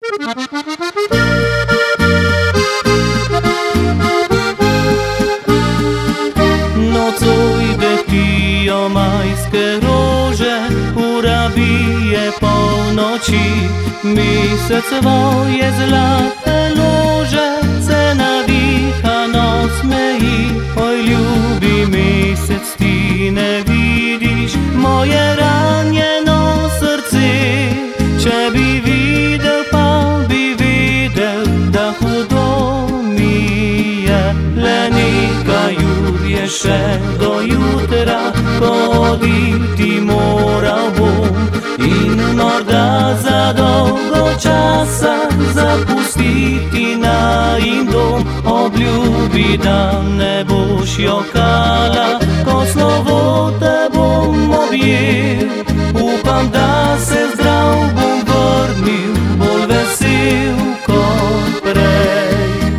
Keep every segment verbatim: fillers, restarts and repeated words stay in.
Majske rože urabije polnoči, mesec svoje zlate lože se navihano smeji. Oj, ljubi mesec, ti ne vidiš moje ranjeno srce. Če bi videl, pa bi videl, da hudo mi je. Le nekaj ur je še do jutra, hoditi moral bom in morda za dolgo časa zapustiti najin dom. Obljubi, da ne boš jokala, ko slovo te bom objel. Upam, da se zdrav bom vrnil, bolj vesel kot prej.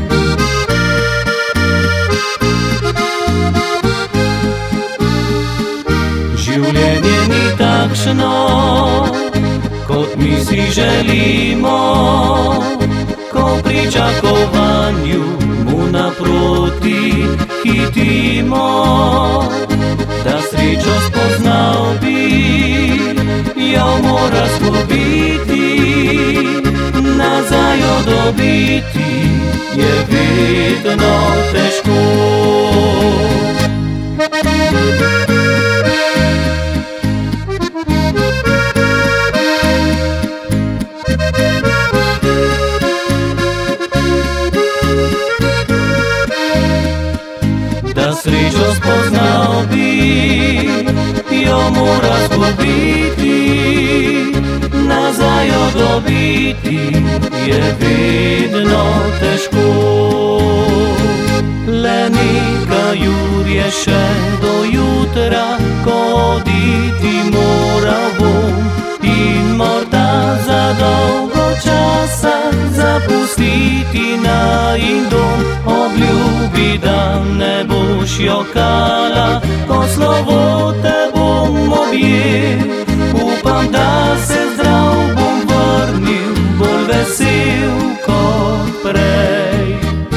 Življenje ni takšno, kot mi si želimo, ko v pričakovanju mu naproti hitimo. Da srečo spoznal bi, jo mora zgubiti, nazaj jo dobiti je vedno težko. Da srečo spoznal bi, jo mora zgubiti, nazaj jo dobiti je vedno težko. Le nekaj ur je še do jutra, ko oditi moral bom in morda za dolgo časa zapustiti najin dom. Obljubi, da ne boš jokala, ko slovo te bom objel. Upam, da se zdrav bom vrnil, bolj vesel kot prej.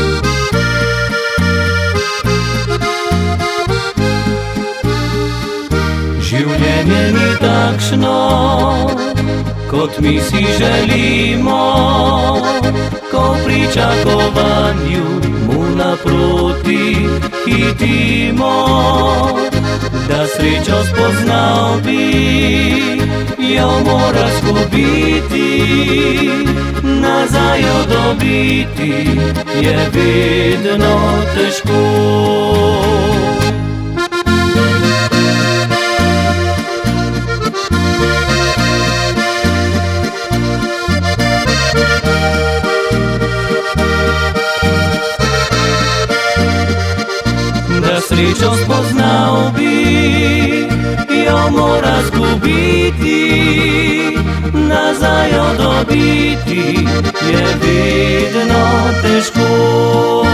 Življenje ni takšno, kot mi si želimo, ko v pričakovanju mu naproti hitimo. Da srečo spoznal bi, jo mora zgubiti, nazaj jo dobiti je vedno težko. Da srečo spoznal bi, jo mora zgubiti, nazaj jo dobiti je vedno težko.